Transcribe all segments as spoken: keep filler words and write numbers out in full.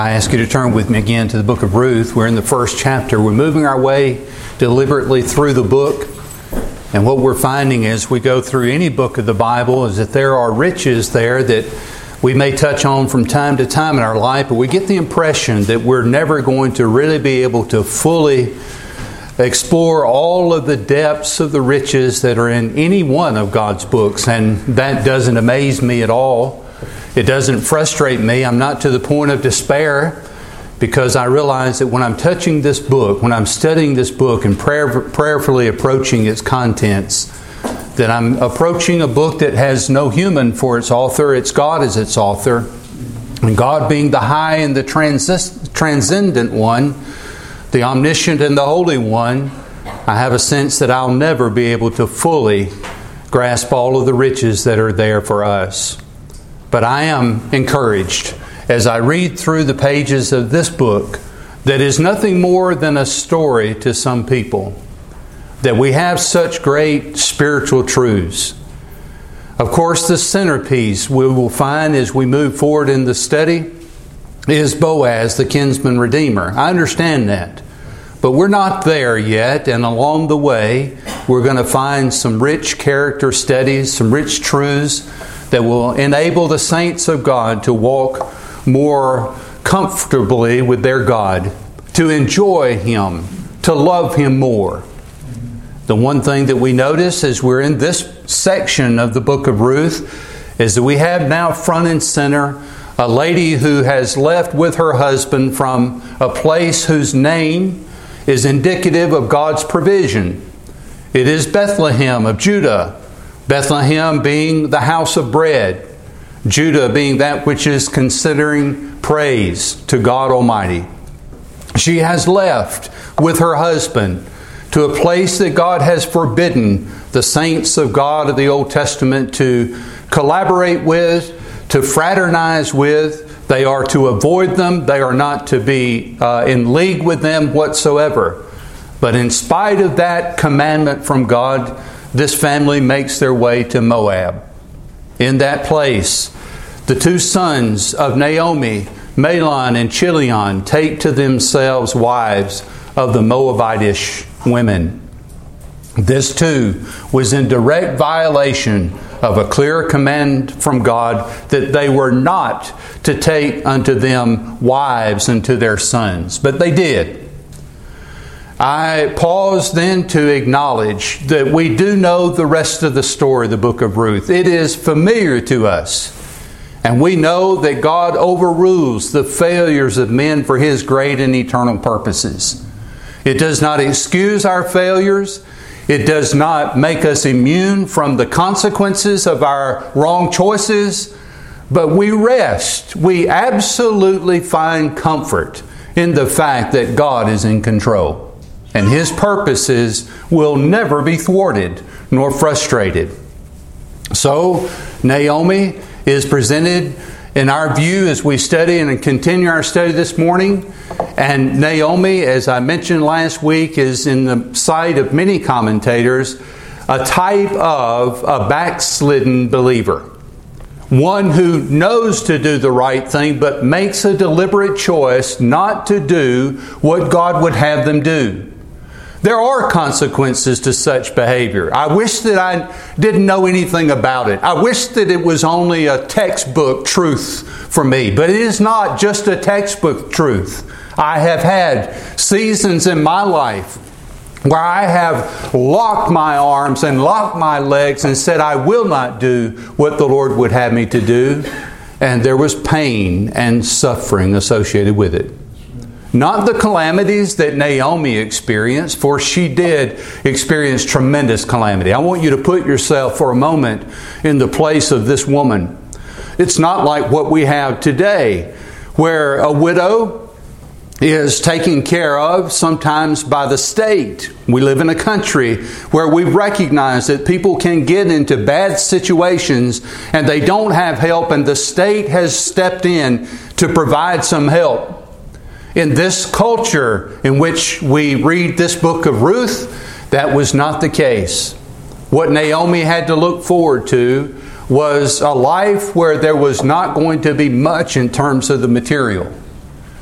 I ask you to turn with me again to the book of Ruth. We're in the first chapter. We're moving our way deliberately through the book. And what we're finding as we go through any book of the Bible is that there are riches there that we may touch on from time to time in our life, but we get the impression that we're never going to really be able to fully explore all of the depths of the riches that are in any one of God's books. And that doesn't amaze me at all. It doesn't frustrate me. I'm not to the point of despair, because I realize that when I'm touching this book, when I'm studying this book and prayer, prayerfully approaching its contents, that I'm approaching a book that has no human for its author. It's God as its author. And God being the high and the trans- transcendent one, the omniscient and the holy one, I have a sense that I'll never be able to fully grasp all of the riches that are there for us. But I am encouraged as I read through the pages of this book that is nothing more than a story to some people, that we have such great spiritual truths. Of course, the centerpiece we will find as we move forward in the study is Boaz, the kinsman redeemer. I understand that. But we're not there yet, and along the way, we're going to find some rich character studies, some rich truths that will enable the saints of God to walk more comfortably with their God, to enjoy Him, to love Him more. The one thing that we notice as we're in this section of the book of Ruth is that we have now front and center a lady who has left with her husband from a place whose name is indicative of God's provision. It is Bethlehem of Judah. Bethlehem being the house of bread. Judah being that which is considering praise to God Almighty. She has left with her husband to a place that God has forbidden the saints of God of the Old Testament to collaborate with, to fraternize with. They are to avoid them. They are not to be uh, in league with them whatsoever. But in spite of that commandment from God, this family makes their way to Moab. In that place, the two sons of Naomi, Mahlon and Chilion, take to themselves wives of the Moabitish women. This too was in direct violation of a clear command from God that they were not to take unto them wives unto their sons. But they did. I pause then to acknowledge that we do know the rest of the story of the book of Ruth. It is familiar to us. And we know that God overrules the failures of men for His great and eternal purposes. It does not excuse our failures. It does not make us immune from the consequences of our wrong choices. But we rest. We absolutely find comfort in the fact that God is in control. And His purposes will never be thwarted nor frustrated. So, Naomi is presented in our view as we study and continue our study this morning. And Naomi, as I mentioned last week, is in the sight of many commentators a type of a backslidden believer. One who knows to do the right thing but makes a deliberate choice not to do what God would have them do. There are consequences to such behavior. I wish that I didn't know anything about it. I wish that it was only a textbook truth for me. But it is not just a textbook truth. I have had seasons in my life where I have locked my arms and locked my legs and said, I will not do what the Lord would have me to do. And there was pain and suffering associated with it. Not the calamities that Naomi experienced, for she did experience tremendous calamity. I want you to put yourself for a moment in the place of this woman. It's not like what we have today, where a widow is taken care of sometimes by the state. We live in a country where we recognize that people can get into bad situations and they don't have help, and the state has stepped in to provide some help. In this culture in which we read this book of Ruth, that was not the case. What Naomi had to look forward to was a life where there was not going to be much in terms of the material.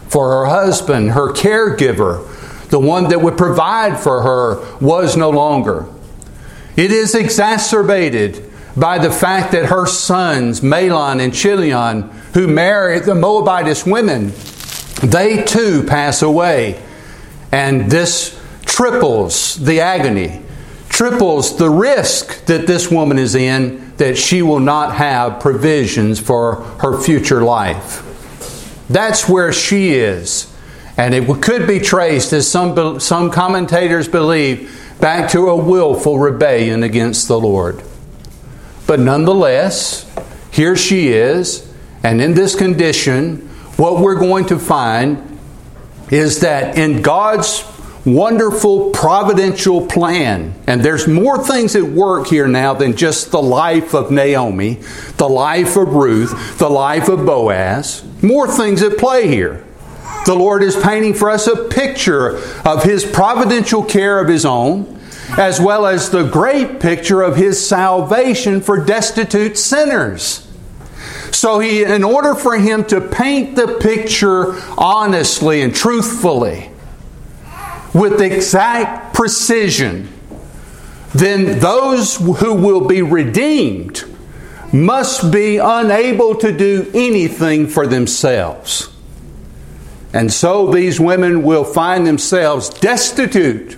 for her husband, her caregiver, the one that would provide for her, was no longer. It is exacerbated by the fact that her sons, Mahlon and Chilion, who married the Moabitess women, they too pass away. And this triples the agony, triples the risk that this woman is in, that she will not have provisions for her future life. That's where she is. And it could be traced, as some, some commentators believe, back to a willful rebellion against the Lord. But nonetheless, here she is, and in this condition, what we're going to find is that in God's wonderful providential plan, and there's more things at work here now than just the life of Naomi, the life of Ruth, the life of Boaz, more things at play here. The Lord is painting for us a picture of His providential care of His own, as well as the great picture of His salvation for destitute sinners. So he, in order for Him to paint the picture honestly and truthfully, with exact precision, then those who will be redeemed must be unable to do anything for themselves. And so these women will find themselves destitute,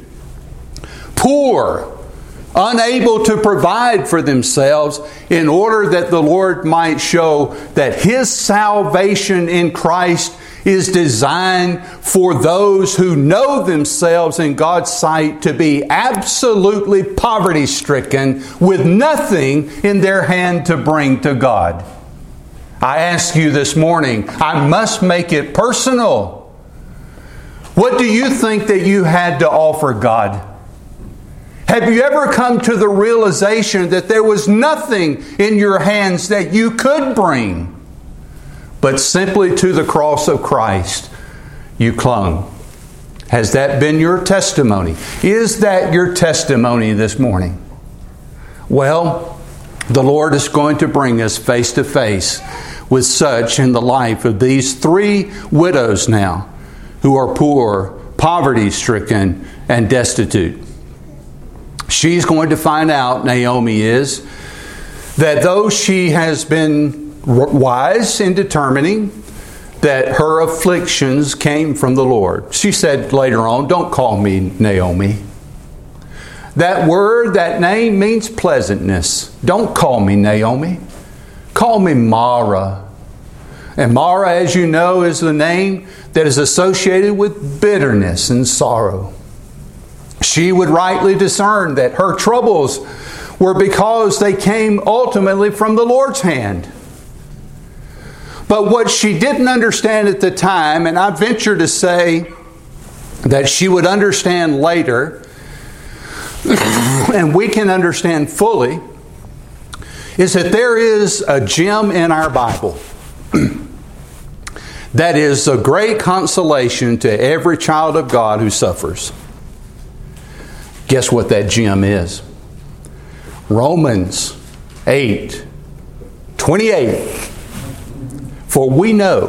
poor, unable to provide for themselves, in order that the Lord might show that His salvation in Christ is designed for those who know themselves in God's sight to be absolutely poverty-stricken with nothing in their hand to bring to God. I ask you this morning, I must make it personal. What do you think that you had to offer God? Have you ever come to the realization that there was nothing in your hands that you could bring, but simply to the cross of Christ you clung? Has that been your testimony? Is that your testimony this morning? Well, the Lord is going to bring us face to face with such in the life of these three widows now, who are poor, poverty-stricken, and destitute. She's going to find out, Naomi is, that though she has been wise in determining that her afflictions came from the Lord. She said later on, don't call me Naomi. That word, that name means pleasantness. Don't call me Naomi. Call me Mara. And Mara, as you know, is the name that is associated with bitterness and sorrow. She would rightly discern that her troubles were because they came ultimately from the Lord's hand. But what she didn't understand at the time, and I venture to say that she would understand later, and we can understand fully, is that there is a gem in our Bible that is a great consolation to every child of God who suffers. Guess what that gem is? Romans eight twenty-eight. For we know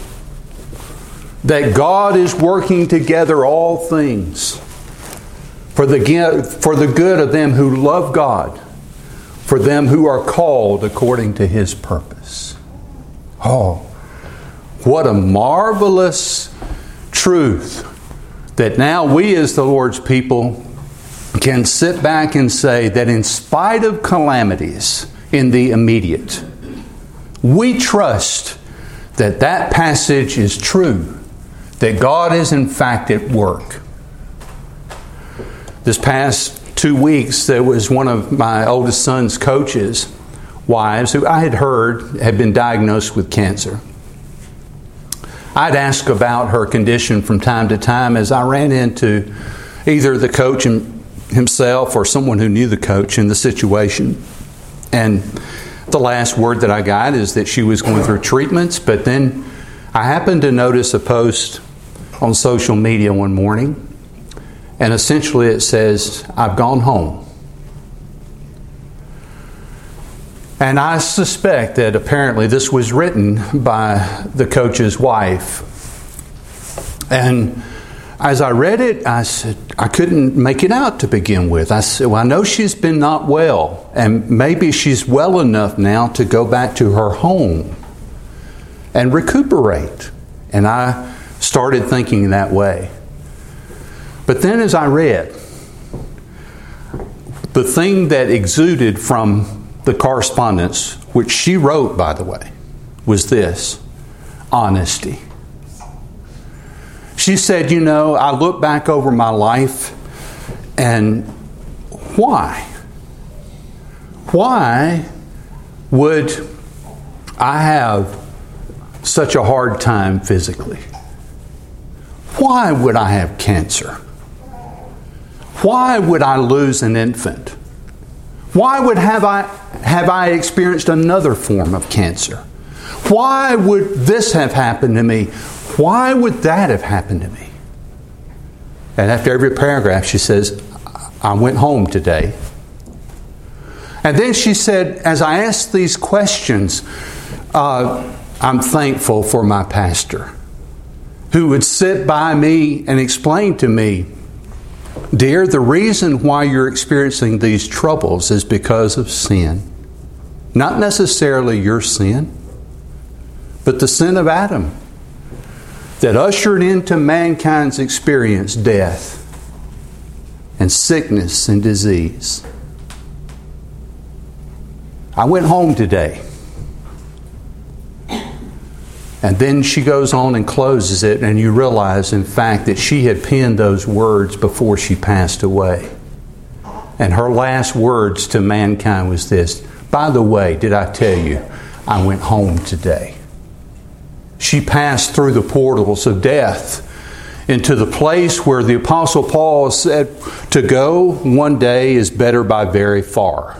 that God is working together all things for the, for the good of them who love God, for them who are called according to His purpose. Oh, what a marvelous truth that now we as the Lord's people can sit back and say that in spite of calamities in the immediate, we trust that that passage is true, that God is in fact at work. This past two weeks, there was one of my oldest son's coach's wives who I had heard had been diagnosed with cancer. I'd ask about her condition from time to time as I ran into either the coach himself or someone who knew the coach in the situation. And the last word that I got is that she was going through treatments, but then I happened to notice a post on social media one morning, and essentially it says, I've gone home. And I suspect that apparently this was written by the coach's wife. And as I read it, I said, I couldn't make it out to begin with. I said, well, I know she's been not well, and maybe she's well enough now to go back to her home and recuperate. And I started thinking that way. But then as I read, the thing that exuded from the correspondence, which she wrote, by the way, was this: honesty. She said, you know, I look back over my life, and why? Why would I have such a hard time physically? Why would I have cancer? Why would I lose an infant? Why would have I have I experienced another form of cancer? Why would this have happened to me? Why would that have happened to me? And after every paragraph, she says, I went home today. And then she said, as I asked these questions, uh, I'm thankful for my pastor, who would sit by me and explain to me, dear, the reason why you're experiencing these troubles is because of sin. Not necessarily your sin, but the sin of Adam that ushered into mankind's experience death and sickness and disease. I went home today. And then she goes on and closes it, and you realize, in fact, that she had penned those words before she passed away. And her last words to mankind was this: by the way, did I tell you, I went home today. She passed through the portals of death into the place where the Apostle Paul said to go one day is better by very far.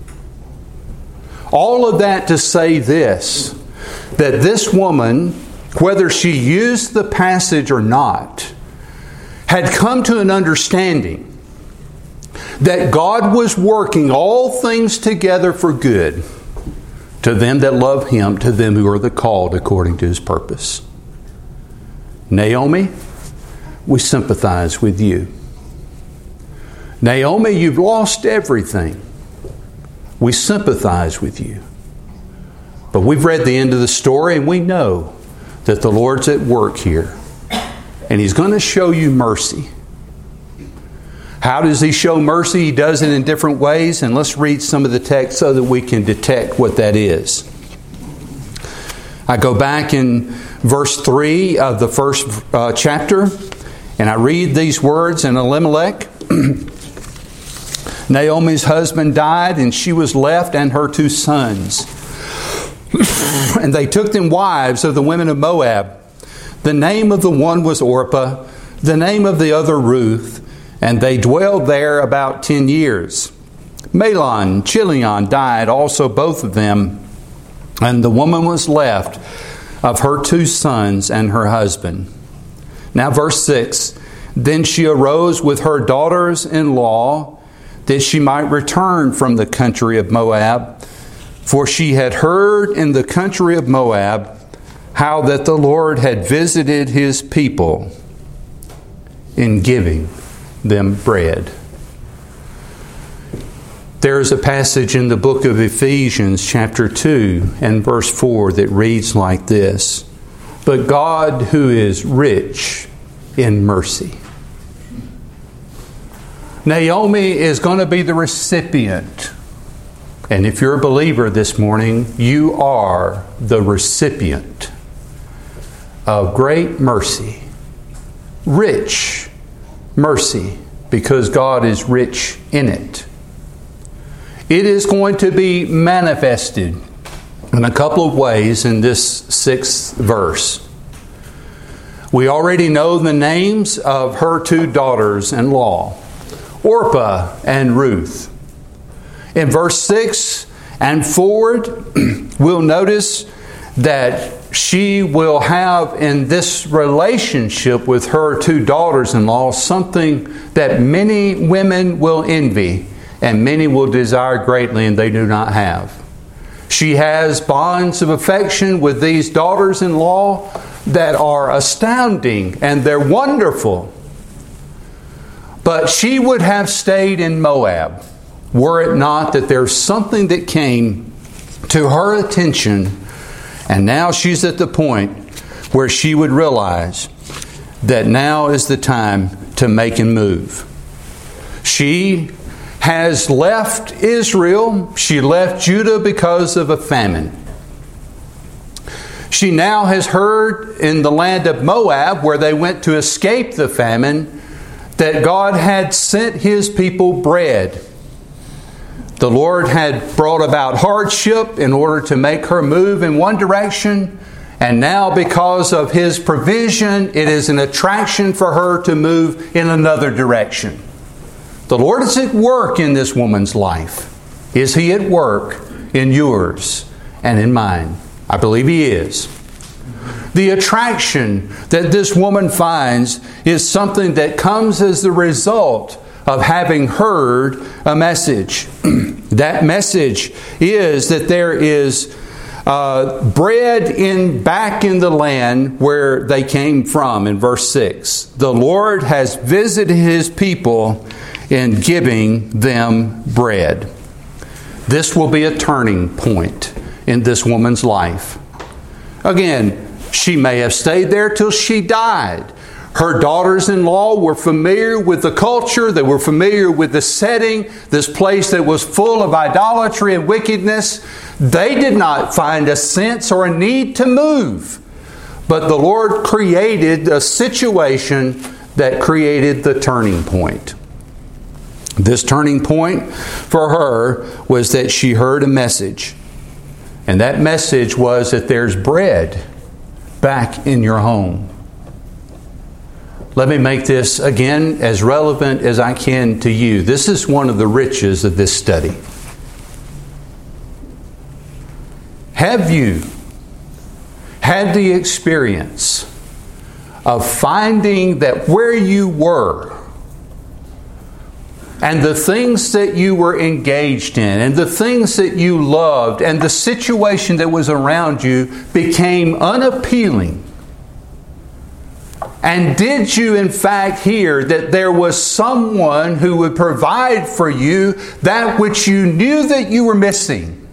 All of that to say this, that this woman, whether she used the passage or not, had come to an understanding that God was working all things together for good to them that love Him, to them who are the called according to His purpose. Naomi, we sympathize with you. Naomi, you've lost everything. We sympathize with you. But we've read the end of the story, and we know that the Lord's at work here. And He's going to show you mercy. How does He show mercy? He does it in different ways. And let's read some of the text so that we can detect what that is. I go back in verse three of the first uh, chapter, and I read these words. And Elimelech, Naomi's husband, died, and she was left and her two sons. And they took them wives of the women of Moab. The name of the one was Orpah, the name of the other Ruth, and they dwelled there about ten years. Mahlon, Chilion died also, both of them, and the woman was left of her two sons and her husband. Now verse six, then she arose with her daughters-in-law that she might return from the country of Moab, for she had heard in the country of Moab how that the Lord had visited His people in giving them bread. There is a passage in the book of Ephesians chapter two and verse four that reads like this: but God, who is rich in mercy. Naomi is going to be the recipient. And if you're a believer this morning, you are the recipient of great mercy. Rich mercy, because God is rich in it. It is going to be manifested in a couple of ways in this sixth verse. We already know the names of her two daughters-in-law, Orpah and Ruth. In verse six and forward, we'll notice that she will have in this relationship with her two daughters-in-law something that many women will envy and many will desire greatly, and they do not have. She has bonds of affection with these daughters-in-law, that are astounding and they're wonderful. But she would have stayed in Moab were it not that there's something that came to her attention, and now she's at the point where she would realize that now is the time to make and move. She has left Israel. She left Judah because of a famine. She now has heard in the land of Moab, where they went to escape the famine, that God had sent His people bread. The Lord had brought about hardship in order to make her move in one direction, and now because of His provision, it is an attraction for her to move in another direction. The Lord is at work in this woman's life. Is He at work in yours and in mine? I believe He is. The attraction that this woman finds is something that comes as the result of having heard a message. That message is that there is uh, bread in back in the land where they came from. In verse six, the Lord has visited His people in giving them bread. This will be a turning point in this woman's life. Again, she may have stayed there till she died. Her daughters-in-law were familiar with the culture. They were familiar with the setting, this place that was full of idolatry and wickedness. They did not find a sense or a need to move. But the Lord created a situation that created the turning point. This turning point for her was that she heard a message. And that message was that there's bread back in your home. Let me make this again as relevant as I can to you. This is one of the riches of this study. Have you had the experience of finding that where you were and the things that you were engaged in and the things that you loved and the situation that was around you became unappealing? And did you in fact hear that there was someone who would provide for you that which you knew that you were missing?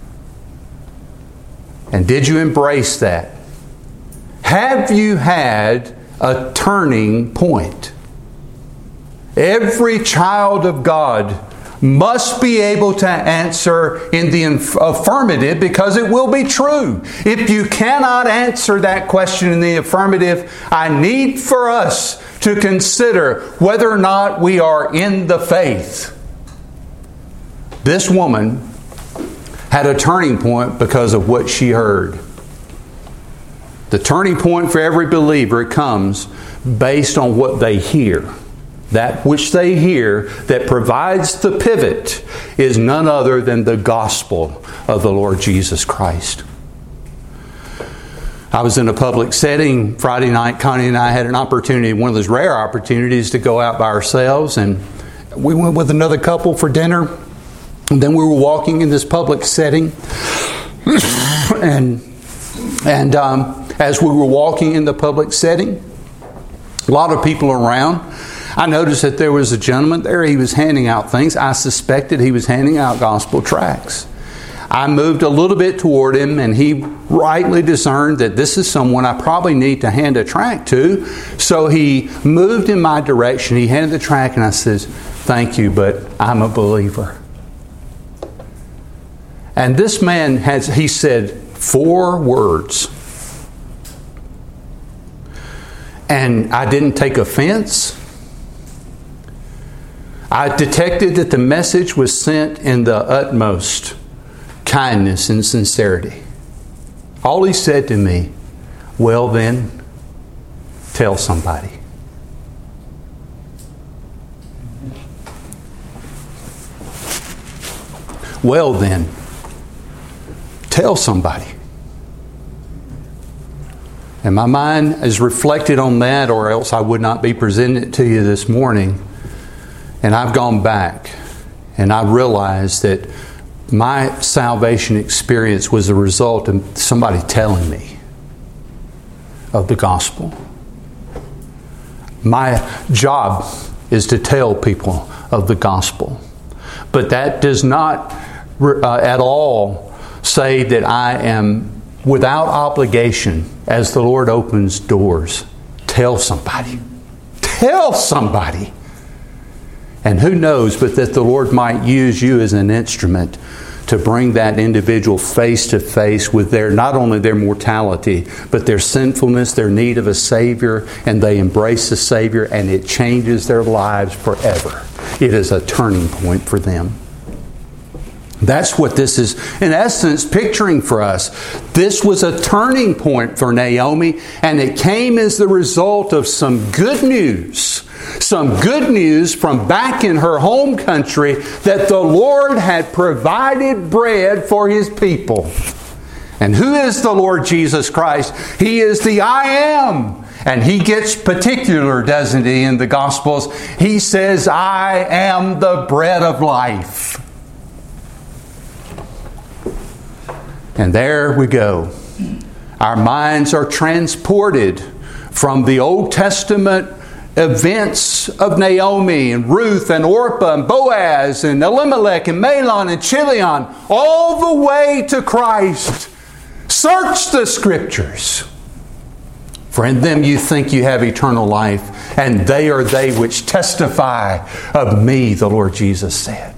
And did you embrace that? Have you had a turning point? Every child of God must be able to answer in the affirmative, because it will be true. If you cannot answer that question in the affirmative, I need for us to consider whether or not we are in the faith. This woman had a turning point because of what she heard. The turning point for every believer comes based on what they hear. That which they hear that provides the pivot is none other than the gospel of the Lord Jesus Christ. I was in a public setting Friday night. Connie and I had an opportunity, one of those rare opportunities, to go out by ourselves. And we went with another couple for dinner. And then we were walking in this public setting. and and um, as we were walking in the public setting, a lot of people around. I noticed that there was a gentleman there. He was handing out things. I suspected he was handing out gospel tracts. I moved a little bit toward him, and he rightly discerned that this is someone I probably need to hand a tract to. So he moved in my direction. He handed the tract, and I says, "Thank you, but I'm a believer." And this man has, he said four words. And I didn't take offense. I detected that the message was sent in the utmost kindness and sincerity. All he said to me, "Well then, tell somebody." Well then, tell somebody. And my mind has reflected on that, or else I would not be presenting it to you this morning. And I've gone back and I realized that my salvation experience was a result of somebody telling me. of the gospel. My job is to tell people of the gospel. But that does not uh, at all say that I am without obligation as the Lord opens doors. Tell somebody. Tell somebody. And who knows but that the Lord might use you as an instrument to bring that individual face to face with their, not only their mortality, but their sinfulness, their need of a Savior, and they embrace the Savior, and it changes their lives forever. It is a turning point for them. That's what this is, in essence, picturing for us. This was a turning point for Naomi, and it came as the result of some good news. Some good news from back in her home country that the Lord had provided bread for His people. And who is the Lord Jesus Christ? He is the I Am. And He gets particular, doesn't He, in the Gospels? He says, I am the bread of life. And there we go. Our minds are transported from the Old Testament events of Naomi and Ruth and Orpah and Boaz and Elimelech and Mahlon and Chilion, all the way to Christ. Search the Scriptures, for in them you think you have eternal life, and they are they which testify of me, the Lord Jesus said.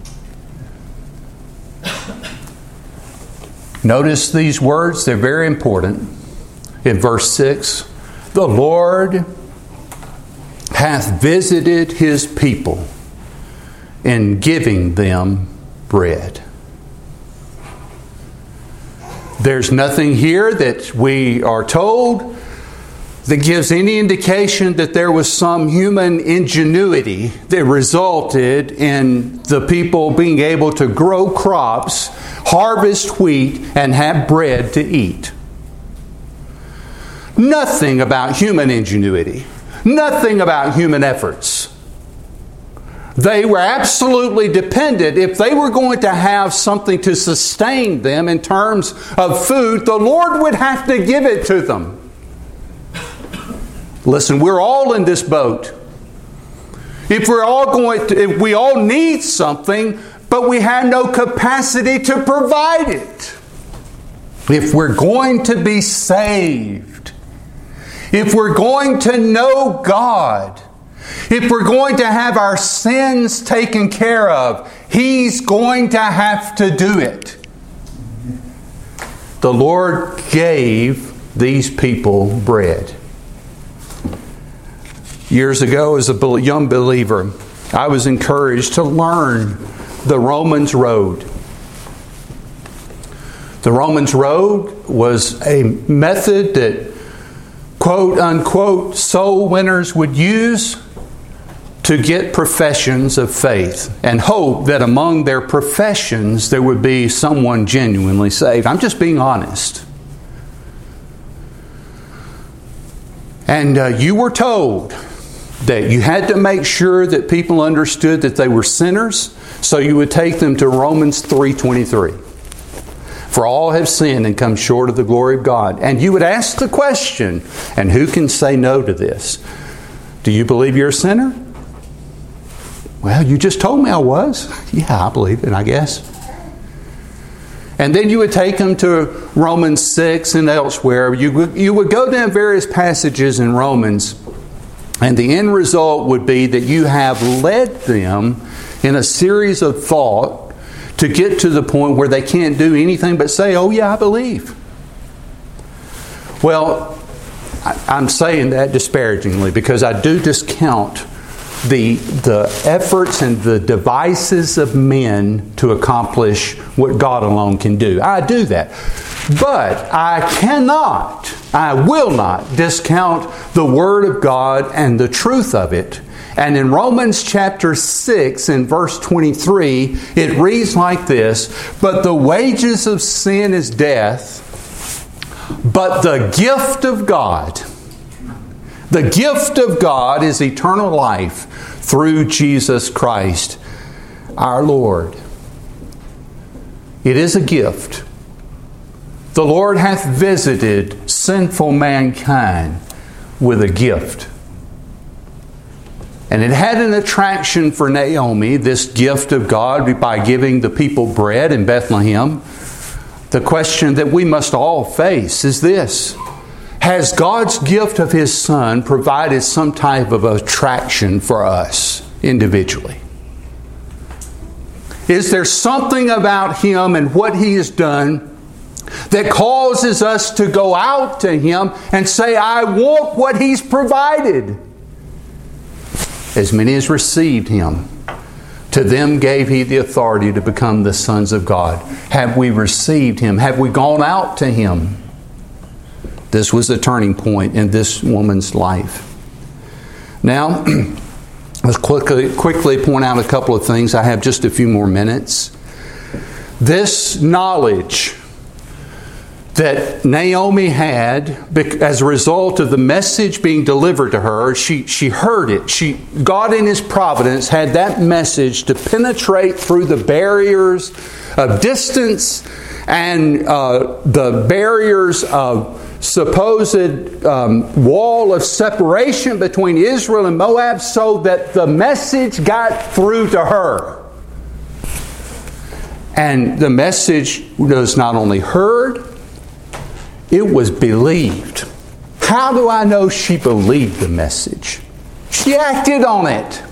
Notice these words, they're very important. In verse six, the Lord hath visited His people in giving them bread. There's nothing here that we are told that gives any indication that there was some human ingenuity that resulted in the people being able to grow crops, harvest wheat, and have bread to eat. Nothing about human ingenuity. Nothing about human efforts. They were absolutely dependent. If they were going to have something to sustain them in terms of food, the Lord would have to give it to them. Listen, we're all in this boat. If we're all going to, if we all need something, but we have no capacity to provide it. If we're going to be saved, if we're going to know God, if we're going to have our sins taken care of, He's going to have to do it. The Lord gave these people bread. Years ago, as a young believer, I was encouraged to learn the Romans Road. The Romans Road was a method that, quote unquote, soul winners would use to get professions of faith and hope that among their professions there would be someone genuinely saved. I'm just being honest. And uh, you were told that you had to make sure that people understood that they were sinners, so you would take them to Romans three twenty-three. For all have sinned and come short of the glory of God. And you would ask the question, and who can say no to this? Do you believe you're a sinner? Well, you just told me I was. Yeah, I believe it, I guess. And then you would take them to Romans six and elsewhere. You would, you would go down various passages in Romans, and the end result would be that you have led them in a series of thought to get to the point where they can't do anything but say, oh yeah, I believe. Well, I'm saying that disparagingly because I do discount the, the efforts and the devices of men to accomplish what God alone can do. I do that. But I cannot, I will not discount the Word of God and the truth of it. And in Romans chapter six and verse twenty-three, it reads like this, but the wages of sin is death, but the gift of God, the gift of God is eternal life through Jesus Christ our Lord. It is a gift. the Lord hath visited sinful mankind with a gift. And it had an attraction for Naomi, this gift of God, by giving the people bread in Bethlehem. The question that we must all face is this: has God's gift of His Son provided some type of attraction for us individually? Is there something about Him and what He has done that causes us to go out to Him and say, I want what He's provided? As many as received Him, to them gave He the authority to become the sons of God. Have we received Him? Have we gone out to Him? This was a turning point in this woman's life. Now, let's quickly, quickly point out a couple of things. I have just a few more minutes. This knowledge that Naomi had as a result of the message being delivered to her, she, she heard it. She, God in His providence had that message to penetrate through the barriers of distance and uh, the barriers of supposed um, wall of separation between Israel and Moab, so that the message got through to her. And the message was not only heard, it was believed. How do I know she believed the message? She acted on it.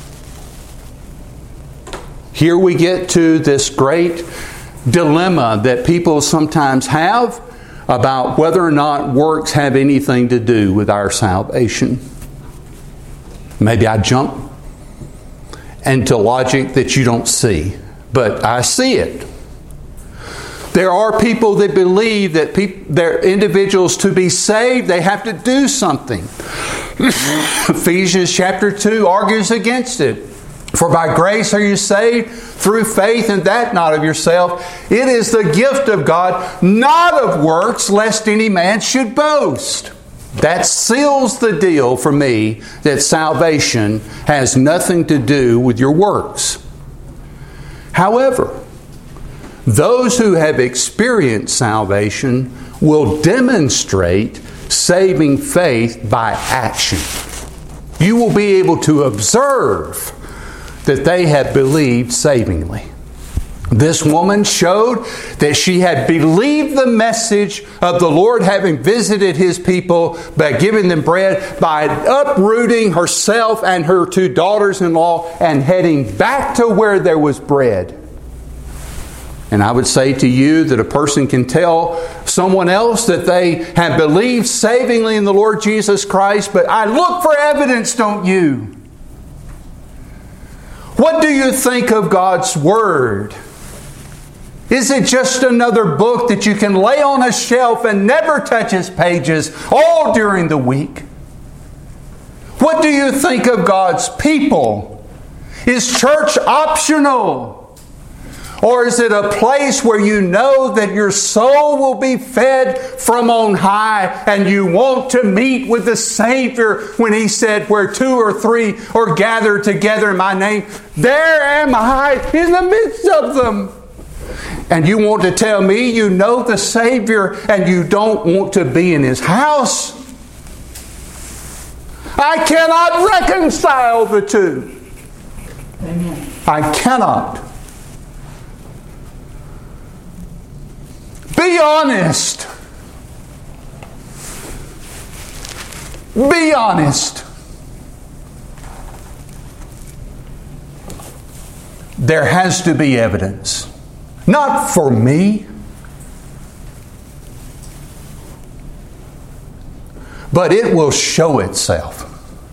Here we get to this great dilemma that people sometimes have about whether or not works have anything to do with our salvation. Maybe I jump into logic that you don't see, but I see it. There are people that believe that people, they're individuals to be saved, they have to do something. Ephesians chapter two argues against it. For by grace are you saved through faith, and that not of yourself. It is the gift of God, not of works, lest any man should boast. That seals the deal for me that salvation has nothing to do with your works. However, those who have experienced salvation will demonstrate saving faith by action. You will be able to observe that they have believed savingly. This woman showed that she had believed the message of the Lord having visited His people by giving them bread, by uprooting herself and her two daughters-in-law and heading back to where there was bread. And I would say to you that a person can tell someone else that they have believed savingly in the Lord Jesus Christ, but I look for evidence, don't you? What do you think of God's Word? Is it just another book that you can lay on a shelf and never touch its pages all during the week? What do you think of God's people? Is church optional? Or is it a place where you know that your soul will be fed from on high and you want to meet with the Savior when He said, where two or three are gathered together in my name, there am I in the midst of them. And you want to tell me you know the Savior and you don't want to be in His house? I cannot reconcile the two. Amen. I cannot. Be honest. Be honest. There has to be evidence. Not for me, but it will show itself.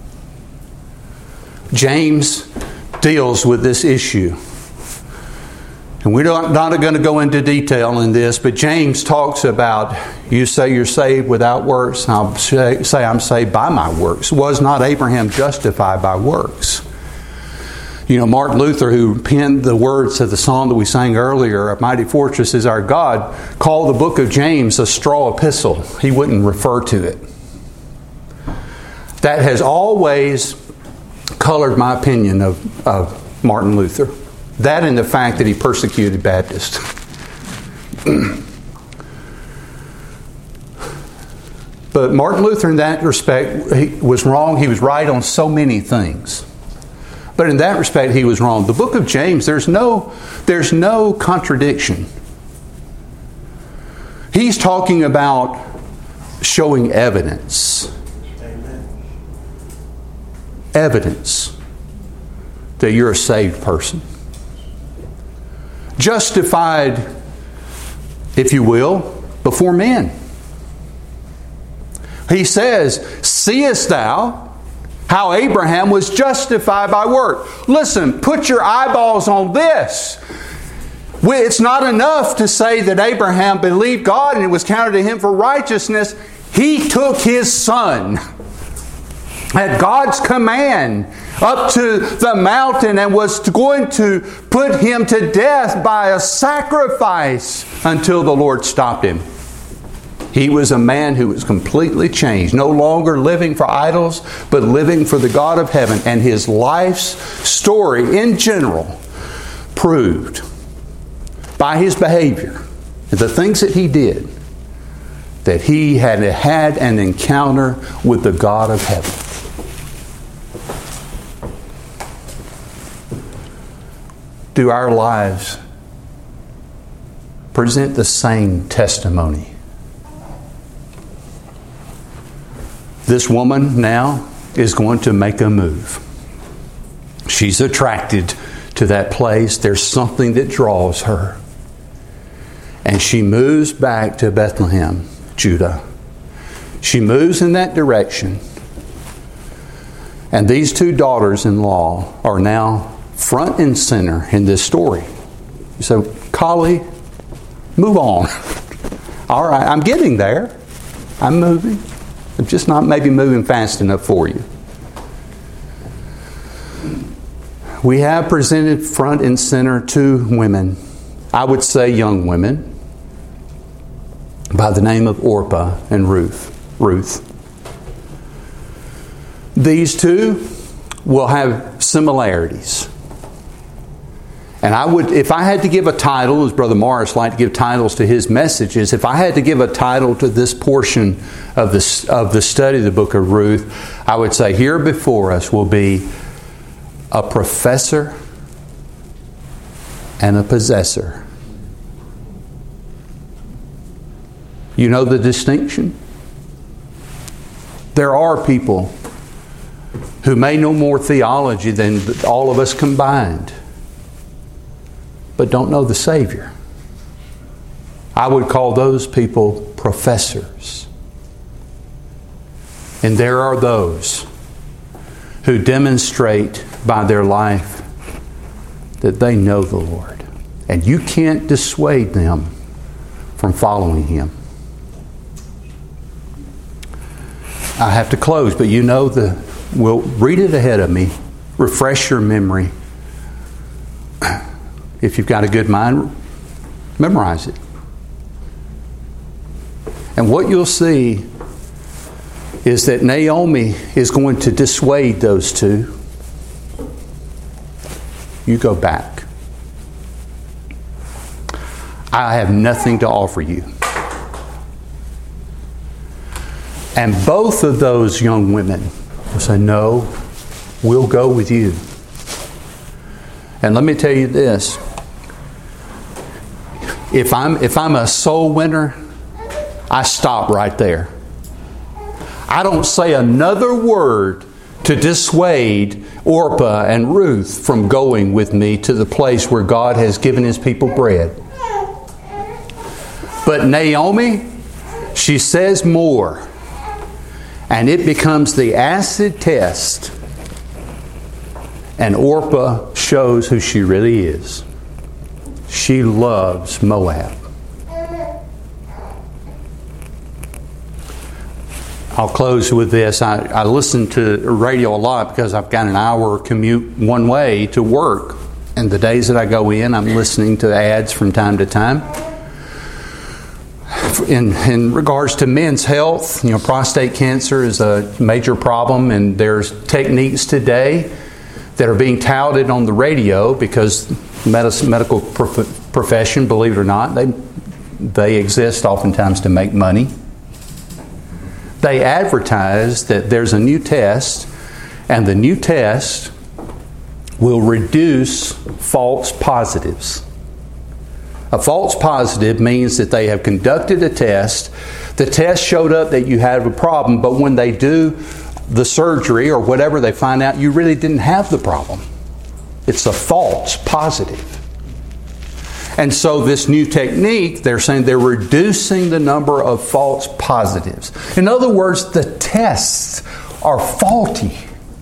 James deals with this issue. And we're not, not going to go into detail in this, but James talks about, you say you're saved without works, I'll say, say I'm saved by my works. Was not Abraham justified by works? You know, Martin Luther, who penned the words of the song that we sang earlier, "A Mighty Fortress is Our God," called the book of James a straw epistle. He wouldn't refer to it. That has always colored my opinion of, of Martin Luther. That and the fact that he persecuted Baptists. But Martin Luther, in that respect, he was wrong. He was right on so many things. But in that respect, he was wrong. The book of James, there's no, there's no contradiction. He's talking about showing evidence. Amen. Evidence that you're a saved person. Justified, if you will, before men. He says, seest thou how Abraham was justified by work? Listen, put your eyeballs on this. It's not enough to say that Abraham believed God and it was counted to him for righteousness. He took his son at God's command up to the mountain and was going to put him to death by a sacrifice until the Lord stopped him. He was a man who was completely changed, no longer living for idols, but living for the God of heaven. And his life's story in general proved by his behavior, the things that he did, that he had had an encounter with the God of heaven. Do our lives present the same testimony? This woman now is going to make a move. She's attracted to that place. There's something that draws her. And she moves back to Bethlehem, Judah. She moves in that direction. And these two daughters-in-law are now front and center in this story. You say, Collie, move on. All right, I'm getting there. I'm moving. I'm just not maybe moving fast enough for you. We have presented front and center two women, I would say young women, by the name of Orpah and Ruth. Ruth. These two will have similarities. And I would, if I had to give a title, as Brother Morris liked to give titles to his messages, if I had to give a title to this portion of the, of the study of the book of Ruth, I would say here before us will be a professor and a possessor. You know the distinction? There are people who may know more theology than all of us combined, but don't know the Savior. I would call those people professors. And there are those who demonstrate by their life that they know the Lord. And you can't dissuade them from following Him. I have to close, but you know the, we'll read it ahead of me. Refresh your memory. If you've got a good mind, memorize it. And what you'll see is that Naomi is going to dissuade those two. You go back. I have nothing to offer you. And both of those young women will say, no, we'll go with you. And let me tell you this. If I'm, if I'm a soul winner, I stop right there. I don't say another word to dissuade Orpah and Ruth from going with me to the place where God has given His people bread. But Naomi, she says more. And it becomes the acid test. And Orpah shows who she really is. She loves Moab. I'll close with this. I, I listen to radio a lot because I've got an hour commute one way to work. And the days that I go in, I'm listening to ads from time to time. In, in regards to men's health, you know, prostate cancer is a major problem, and there's techniques today that are being touted on the radio because the medical prof- profession, believe it or not, they they exist oftentimes to make money. They advertise that there's a new test, and the new test will reduce false positives. A false positive means that they have conducted a test. The test showed up that you had a problem, but when they do the surgery or whatever, they find out you really didn't have the problem. It's a false positive. And so this new technique, they're saying they're reducing the number of false positives. In other words, the tests are faulty.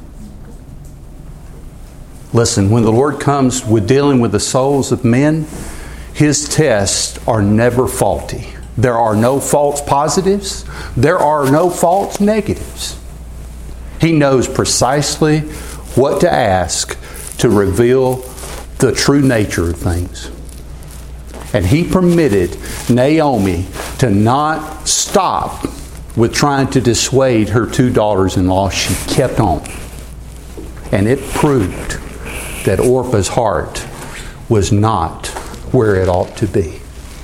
Listen, when the Lord comes with dealing with the souls of men, His tests are never faulty. There are no false positives. There are no false negatives. He knows precisely what to ask to reveal the true nature of things. And He permitted Naomi to not stop with trying to dissuade her two daughters-in-law. She kept on. And it proved that Orpah's heart was not where it ought to be.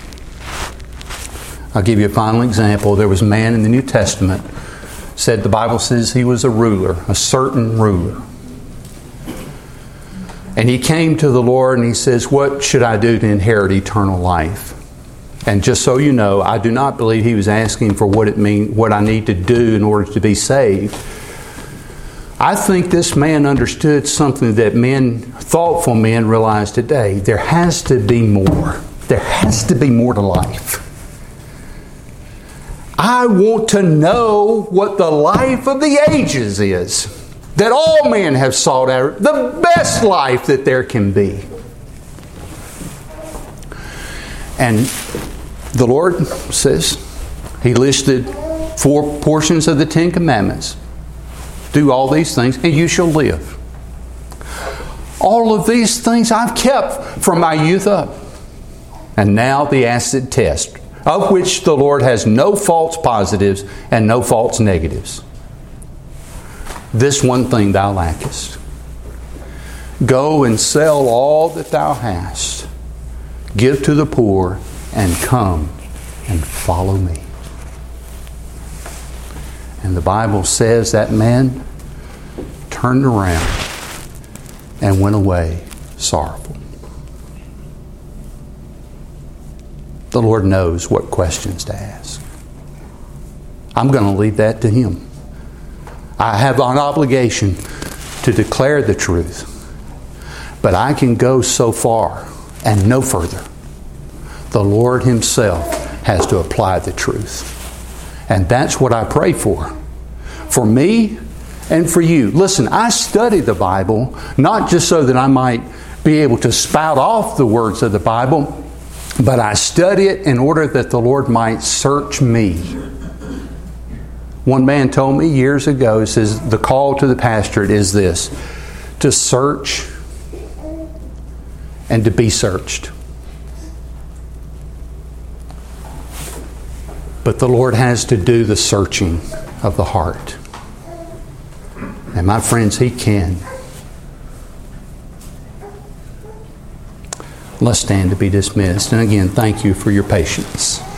I'll give you a final example. There was a man in the New Testament, said the Bible says he was a ruler, a certain ruler. And he came to the Lord and he says, what should I do to inherit eternal life? And just so you know, I do not believe he was asking for what it mean, what I need to do in order to be saved. I think this man understood something that men, thoughtful men, realize today. There has to be more. There has to be more to life. I want to know what the life of the ages is. That all men have sought out. The best life that there can be. And the Lord says, He listed four portions of the Ten Commandments. Do all these things and you shall live. All of these things I've kept from my youth up. And now the acid test, of which the Lord has no false positives and no false negatives. This one thing thou lackest. Go and sell all that thou hast. Give to the poor and come and follow me. And the Bible says that man turned around and went away sorrowful. The Lord knows what questions to ask. I'm going to leave that to Him. I have an obligation to declare the truth. But I can go so far and no further. The Lord Himself has to apply the truth. And that's what I pray for. For me and for you. Listen, I study the Bible not just so that I might be able to spout off the words of the Bible, but I study it in order that the Lord might search me. One man told me years ago, he says, the call to the pastorate is this, to search and to be searched. But the Lord has to do the searching of the heart. And my friends, He can. Let's stand to be dismissed. And again, thank you for your patience.